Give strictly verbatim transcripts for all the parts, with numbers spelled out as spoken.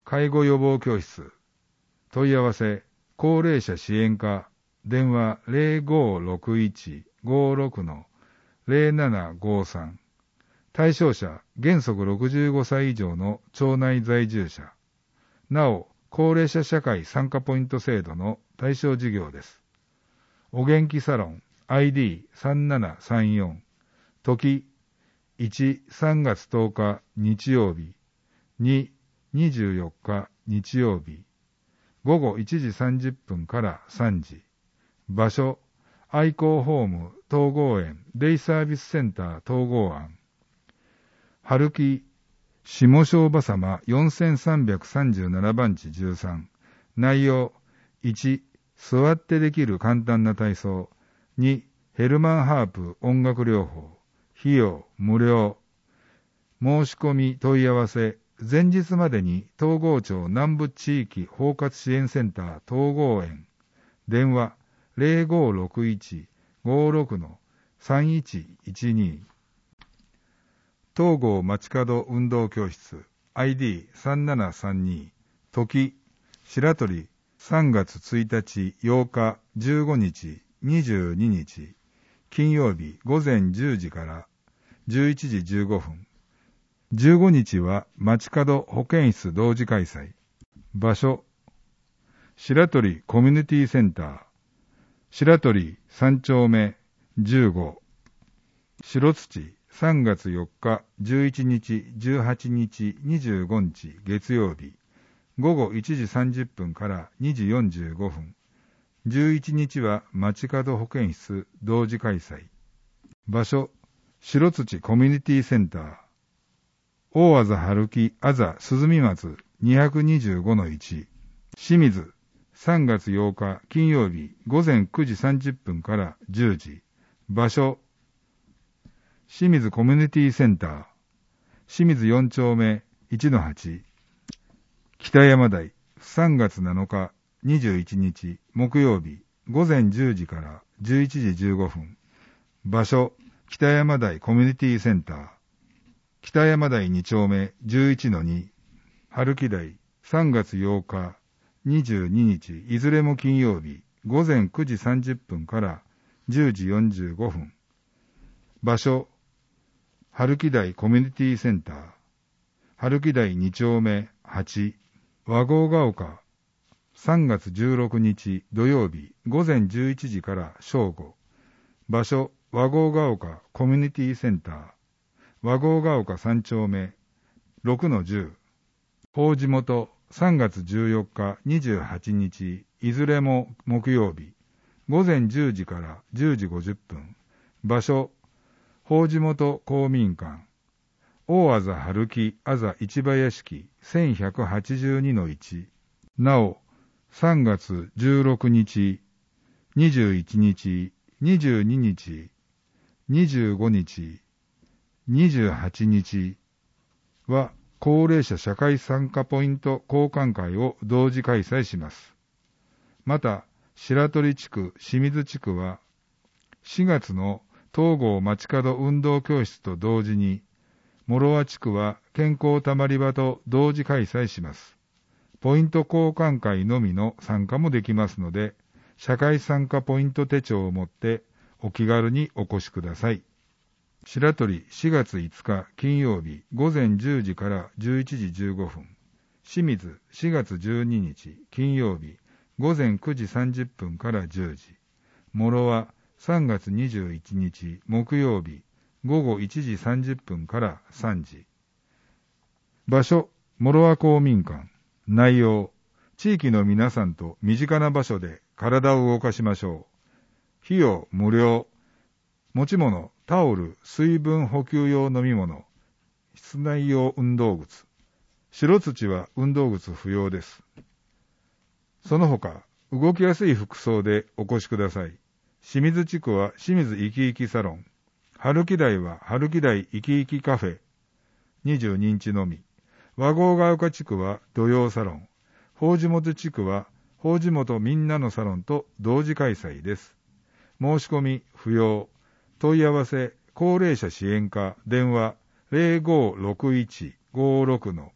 介護予防教室。問い合わせ、高齢者支援課、電話 ゼロごろくいち ごろく ゼロななごさん。対象者、原則ろくじゅうごさい以上の町内在住者。なお、高齢者社会参加ポイント制度の対象事業です。お元気サロン アイディーさんななさんよん。時いち、さんがつとおか日曜日。に、にじゅうよっか日曜日。ごごいちじさんじゅっぷんからさんじ。場所、愛好ホーム統合園デイサービスセンター統合案。春木、下庄場様よんせんさんびゃくさんじゅうななばんちじゅうさん。内容、いち、座ってできる簡単な体操。に、ヘルマンハープ音楽療法。費用、無料。申し込み問い合わせ、前日までに東郷町南部地域包括支援センター統合園。電話、ゼロごろくいち ごろく さんいちいちに。東郷街角運動教室 アイディーさんななさんに。時、白鳥さんがつついたちようかじゅうごにちにじゅうににち。金曜日午前じゅうじからじゅういちじじゅうごふん。じゅうごにちは街角保健室同時開催。場所、白鳥コミュニティセンター。白鳥さんちょうめじゅうご。白土さんがつよっか、じゅういちにち、じゅうはちにち、にじゅうごにち月曜日。ごごいちじさんじゅっぷんからにじよんじゅうごふん。じゅういちにちは街角保健室同時開催。場所、白土コミュニティセンター。大あざ春木あざ鈴見松 にひゃくにじゅうごのいち。清水さんがつようか金曜日午前くじさんじゅっぷんからじゅうじ。場所、清水コミュニティセンター。清水よんちょうめいちのはち。北山台さんがつなのかにじゅういちにち木曜日午前じゅうじからじゅういちじじゅうごふん。場所、北山台コミュニティセンター。北山台にちょうめじゅういちのに。春木台さんがつようかにじゅうににちいずれも金曜日午前くじさんじゅっぷんからじゅうじよんじゅうごふん。場所、春木台コミュニティセンター。春木台にちょうめはち。和合が丘さんがつじゅうろくにち土曜日午前じゅういちじから正午。場所、和合が丘コミュニティセンター。和合が丘さんちょうめろくのじゅう。法事元さんがつじゅうよっかにじゅうはちにちいずれも木曜日午前じゅうじからじゅうじごじゅっぷん。場所、法事元公民館。大あざ春木あざ市場屋敷せんひゃくはちじゅうにのいち。なお、さんがつじゅうろくにち、にじゅういちにち、にじゅうににち、にじゅうごにち、にじゅうはちにちは高齢者社会参加ポイント交換会を同時開催します。また、白鳥地区、清水地区はしがつの東郷街角運動教室と同時に、諸和地区は健康たまり場と同時開催します。ポイント交換会のみの参加もできますので、社会参加ポイント手帳を持ってお気軽にお越しください。白鳥しがついつか金曜日午前じゅうじからじゅういちじじゅうごふん。清水しがつじゅうににち金曜日午前くじさんじゅっぷんからじゅうじ。諸和さんがつにじゅういちにち木曜日ごごいちじさんじゅっぷんからさんじ。場所、諸和公民館。内容、地域の皆さんと身近な場所で体を動かしましょう。費用無料。持ち物、タオル、水分補給用飲み物、室内用運動靴。白土は運動靴不要です。その他、動きやすい服装でお越しください。清水地区は清水いきいきサロン。春木台は春木台いきいきカフェ。にじゅうにんちのみ。和合が丘地区は土曜サロン。法事元地区は法事元みんなのサロンと同時開催です。申し込み不要。問い合わせ高齢者支援課電話 ゼロごろくいち ごろく ゼ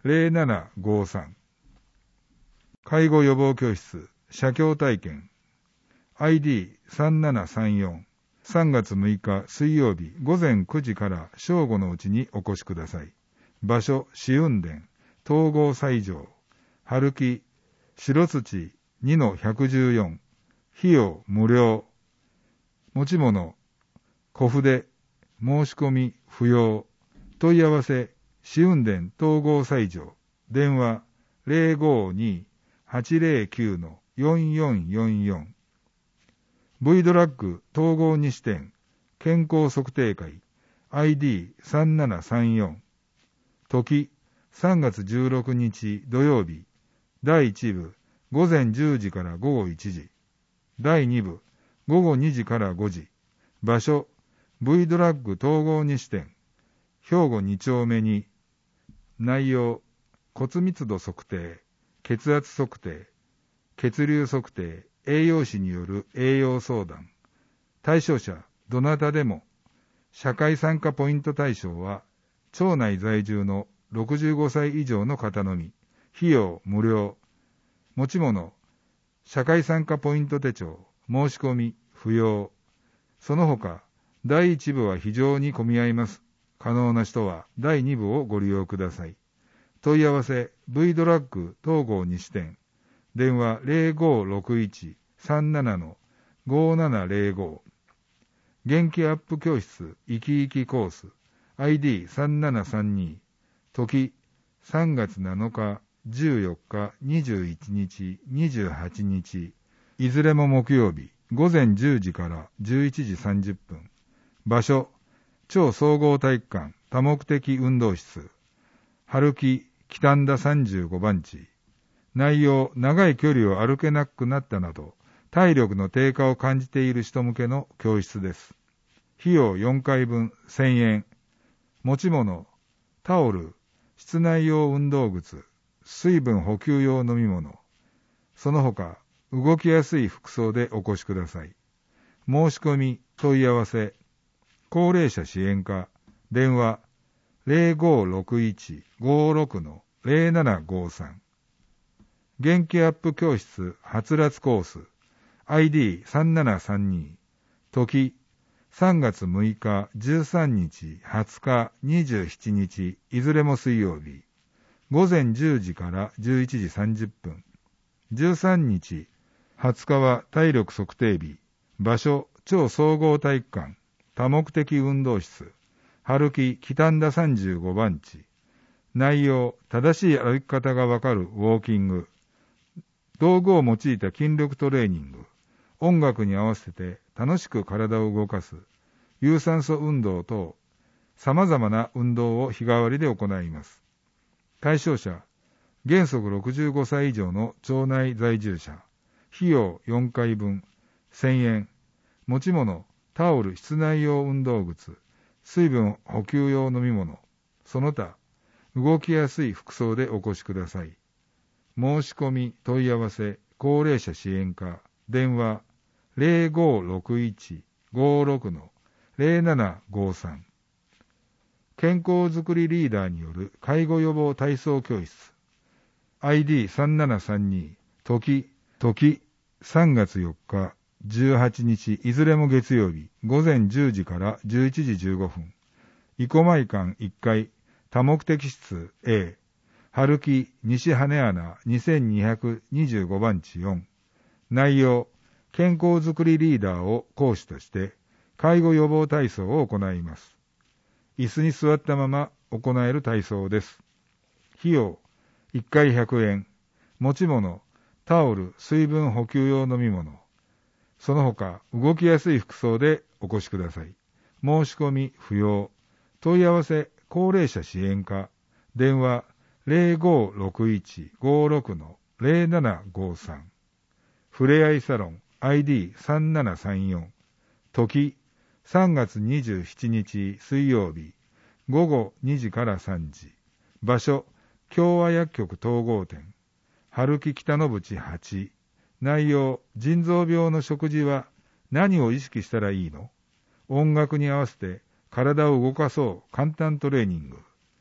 ゼロななごさん。介護予防教室、写経体験、アイディーさんななさんよん。さんがつむいか水曜日午前くじから正午のうちにお越しください。場所、紫雲殿、東郷斎場、春木、白土 にのひゃくじゅうよん。費用無料。持ち物、小筆、申し込み不要。問い合わせ、紫雲殿東郷斎場。電話、ゼロごにーはちゼロきゅうのよんよんよんよん。V ドラッグ統合西店健康測定会 アイディーさんななさんよん。時さんがつじゅうろくにち土曜日だいいち部午前じゅうじから午後いちじ、だいに部午後にじからごじ。場所 V ドラッグ統合西店兵庫に丁目に。内容骨密度測定、血圧測定、血流測定、栄養士による栄養相談。対象者、どなたでも。社会参加ポイント対象は、町内在住のろくじゅうごさい以上の方のみ。費用無料。持ち物、社会参加ポイント手帳、申し込み不要。その他、だいいち部は非常に混み合います。可能な人はだいに部をご利用ください。問い合わせ、V ドラッグ東郷西店。電話 ゼロごろくいちさんななのごななゼロご。元気アップ教室生き生きコース アイディーさんななさんに。時さんがつなのか、じゅうよっか、にじゅういちにち、にじゅうはちにち。いずれも木曜日午前じゅうじからじゅういちじさんじゅっぷん。場所、超総合体育館多目的運動室。春木北田さんじゅうごばんち。内容、長い距離を歩けなくなったなど、体力の低下を感じている人向けの教室です。費用よんかいぶんせんえん。持ち物、タオル、室内用運動靴、水分補給用飲み物。その他、動きやすい服装でお越しください。申し込み、問い合わせ、高齢者支援課、電話、ゼロごろくいちごろくのゼロななごさん。元気アップ教室はつらつコース アイディーさんななさんに。時さんがつむいかじゅうさんにちはつかにじゅうしちにちいずれも水曜日午前じゅうじからじゅういちじさんじゅっぷん。じゅうさんにちはつかは体力測定日。場所超総合体育館多目的運動室春木北田さんじゅうごばんち。内容、正しい歩き方がわかるウォーキング。道具を用いた筋力トレーニング。音楽に合わせて楽しく体を動かす。有酸素運動等、様々な運動を日替わりで行います。対象者、原則ろくじゅうごさい以上の町内在住者。費用よんかいぶんせんえん。持ち物、タオル、室内用運動靴。水分補給用飲み物。その他、動きやすい服装でお越しください。申し込み、問い合わせ、高齢者支援課、電話、ゼロごろくいちごろくのゼロななごさん。健康づくりリーダーによる介護予防体操教室。アイディーさんななさんに。時、時、さんがつよっか、じゅうはちにち、いずれも月曜日、午前じゅうじからじゅういちじじゅうごふん。生駒館いっかい、多目的室 A、春木西羽穴にせんにひゃくにじゅうごばんちよん。内容、健康づくりリーダーを講師として、介護予防体操を行います。椅子に座ったまま行える体操です。費用、いっかいひゃくえん。持ち物、タオル、水分補給用飲み物。その他、動きやすい服装でお越しください。申し込み不要。問い合わせ、高齢者支援課。電話、ゼロごろくいちごろくのゼロななごさん。ふれあいサロン、アイディーさんななさんよん。時、さんがつにじゅうしちにち水曜日、ごごにじからさんじ。場所、共和薬局統合店。春木北の淵はち。内容、腎臓病の食事は何を意識したらいいの？音楽に合わせて体を動かそう簡単トレーニング。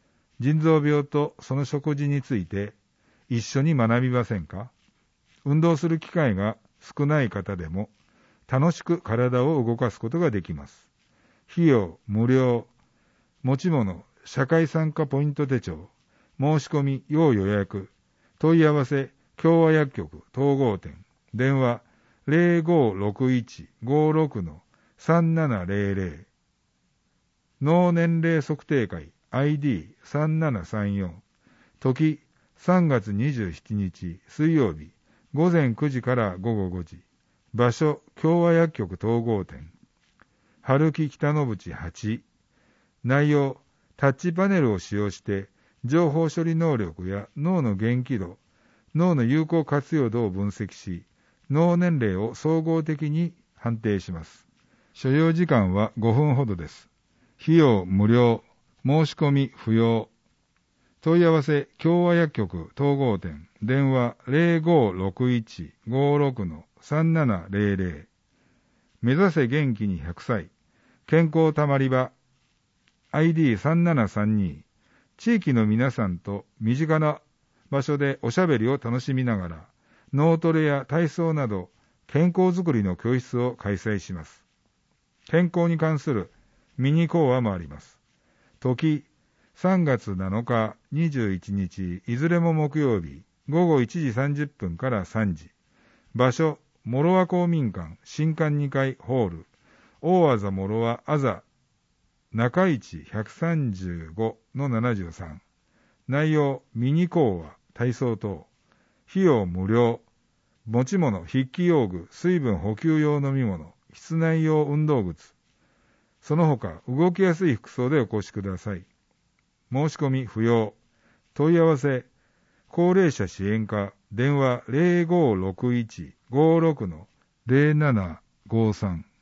腎臓病とその食事について一緒に学びませんか？運動する機会が少ない方でも楽しく体を動かすことができます。費用無料、持ち物、社会参加ポイント手帳、申し込み、要予約、問い合わせ、共和薬局統合店、電話 ゼロごろくいち ごろく さんななゼロゼロ、脳年齢測定会 アイディーさんななさんよん、時さんがつにじゅうしちにち水曜日、午前くじから午後ごじ、場所共和薬局統合店、春木北の淵はち、内容、タッチパネルを使用して情報処理能力や脳の元気度、脳の有効活用度を分析し、脳年齢を総合的に判定します。所要時間はごふんほどです。費用無料、申し込み不要。問い合わせ、共和薬局統合店、電話 ゼロごろくいち ごろく さんななゼロゼロ。目指せ元気にひゃくさい、健康たまり場、アイディーさんななさんに、地域の皆さんと身近な場所でおしゃべりを楽しみながら、脳トレや体操など健康づくりの教室を開催します。健康に関するミニ講話もあります。時、さんがつなのか、にじゅういちにち、いずれも木曜日、ごごいちじさんじゅっぷんからさんじ。場所、諸和公民館、新館にかいホール、大あざ諸和あざ中市 ひゃくさんじゅうごのななじゅうさん。内容、ミニ講話、体操等。費用無料。持ち物、筆記用具、水分補給用飲み物、室内用運動靴。その他、動きやすい服装でお越しください。申し込み不要。問い合わせ、高齢者支援課、電話 ゼロごろくいち ごろく ゼロななごさん。